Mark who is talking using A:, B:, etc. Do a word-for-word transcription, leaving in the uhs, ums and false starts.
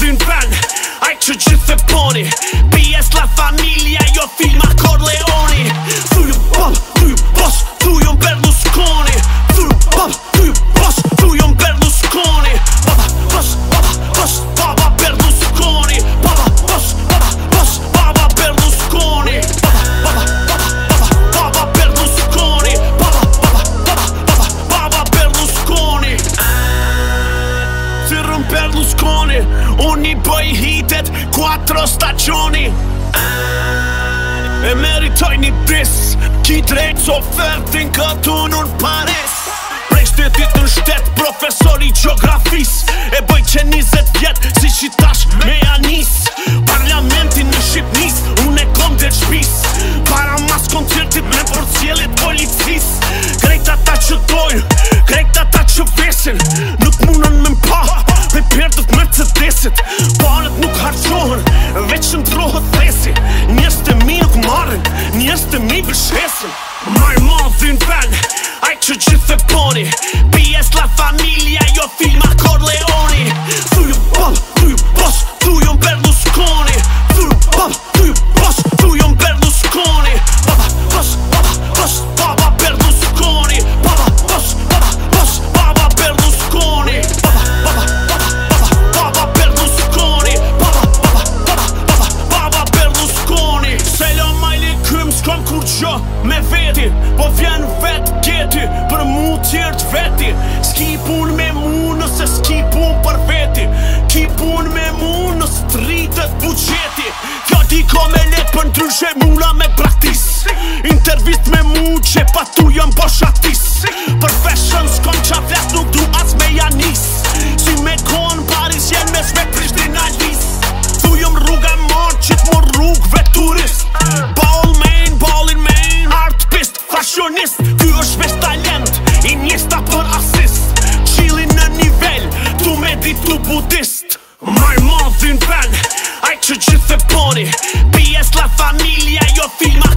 A: madhin ven, aj që gjithë e poni, P S La Familia, jo filma Corleoni. Thuju bab, thuju boss, thuju Berlusconi. Thuju bab, thuju boss, thuju Berlusconi. Baba boss, baba boss, baba Berlusconi. Baba boss, baba boss, baba Berlusconi. Baba, baba, baba, baba, baba Berlusconi. Baba, baba, baba, baba, baba Berlusconi. Thyrën Berlusconi, unë i bëj hitet quattro stagioni. E meritoj një dis, ki drejt s'ofertin këtu nun Paris. Prej shtetit në shtet, profesori geografis, e bëj që njëzet vjet, si që tash me anis. Parlamentin në Shqipnis, unë e kom dhe shpis, para mas koncertit me përcjellit policis. Krejt ata që dojnë, krejt ata që vesin, nuk munën me mpa, me perdët Mercedesit. Banët nuk harqohen, veç në trohët thesi, njës të mi nuk marrin, njës të mi vëshesin. Maj madhin ven, aj që gjithë e poni, P S La Familia, jo filma Corleoni. Thuju bab, thuju boss, thuju Berlusconi. Thuju bab, thuju boss, thuju Berlusconi. Baba boss, baba boss, baba Berlusconi. Baba boss, baba boss, baba Berlusconi. Baba, baba, baba, baba, baba Berlusconi. Baba, baba, baba, baba, baba Berlusconi. Selam aleikum, s'kam kur gjo me veti, po vjen vet geti, për mu tjert veti. S'ki pun me mu nëse s'ki pun për veti, ki pun me mu nëse t'rritet buqeti. Kjo di ko me let për ndryshe mula me praktis, intervist me mu që pa tu jëm po shatis. Për fashion s'kom qa flas, nuk du as me janis, si me kon Paris jen me sve Prishtina lis. Thu jëm rruga mor qit mor rrugve turist, ball main, ballin main, art pist, fashionist. Ky është veç talent, i njesta për asist, qilin në nivel, tu meditu budist. Maj madhin ven, aj që gjithë e poni, P S La Familia, jo filma